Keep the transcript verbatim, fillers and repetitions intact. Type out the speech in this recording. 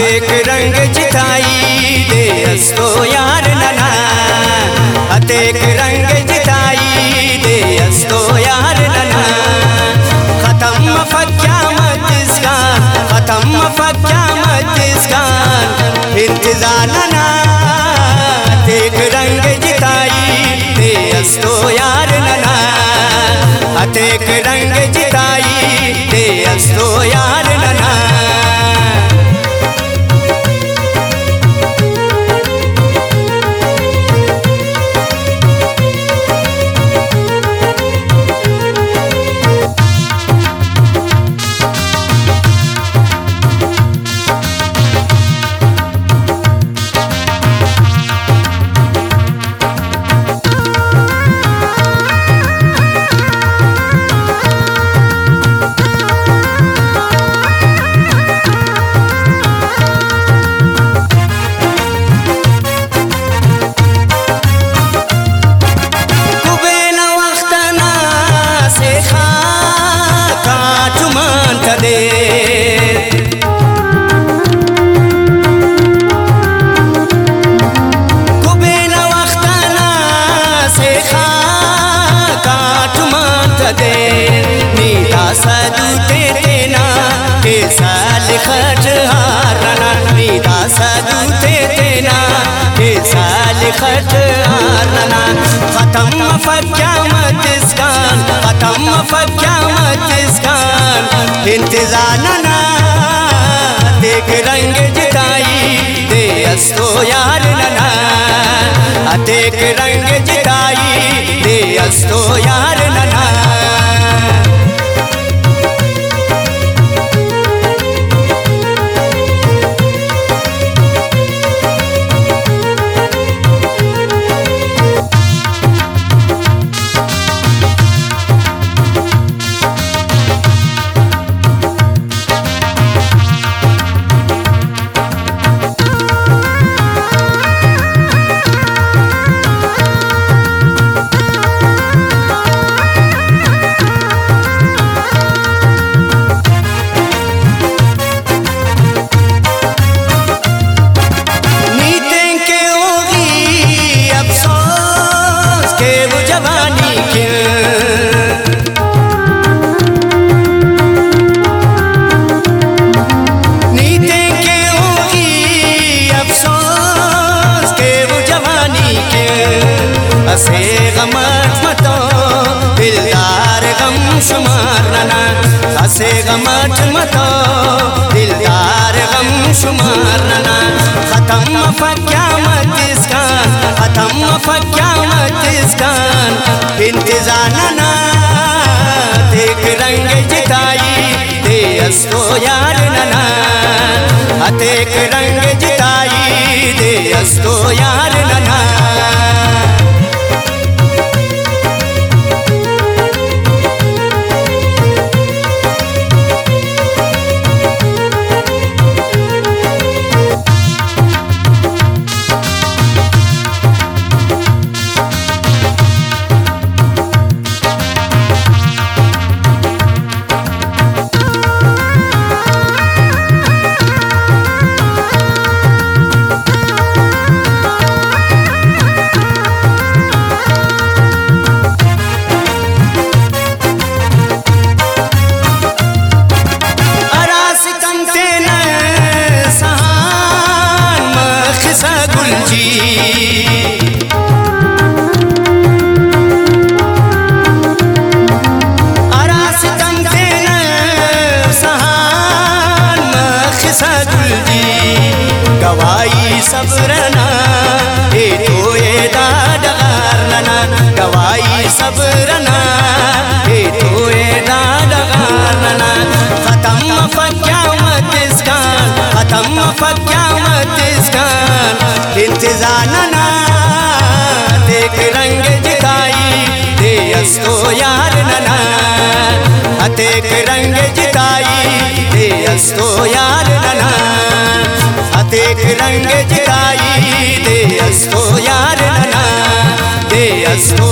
अतेक रंग जिताई दे अस्तो यार नना, अतेक रंग जिताई दे अस्तो यार नना। खत्म फक्यामत इसका, खत्म फक्यामत इसका इंतजार नना। अतेक रंग जिताई दे अस्तो यार नना, अतेक रंग जिताई दे अस्तो यार नना। सदूते तेना के साल खट हारना, मीरा सदूते तेना के साल खट हारना। खत्म फक्यामत इसका, खत्म फक्यामत इसका इंतजार नना। अतेक रंग जिताई दे अस्तो यार नना, अतेक रंग जिताई दे अस्तो यार नना। हसे गमत मतो दिलदार गम शुमार नना, हसे गमत मतो दिलदार गम शुमार नना। खत्म फक्यामत इसका, खत्म फक्यामत इसका इंतजार नना। अतेक रंग जिताई दे अस्तो यार नना, अतेक रंग जिताई दे अस्तो यार नना। गवाई सबरना ए तो ए दादगार नना, गवाई सबरना ए तो ए दादगार नना। खत्म फक्यामत इसका, खत्म फक्यामत इसका इंतजार नना। अतेक रंग जिताई दे अस्तो यार नना, अतेक रंग जिताई दे अस्तो यार नना। अतेक रंग जिताई दे अस्तो यार नना, दे अस्तो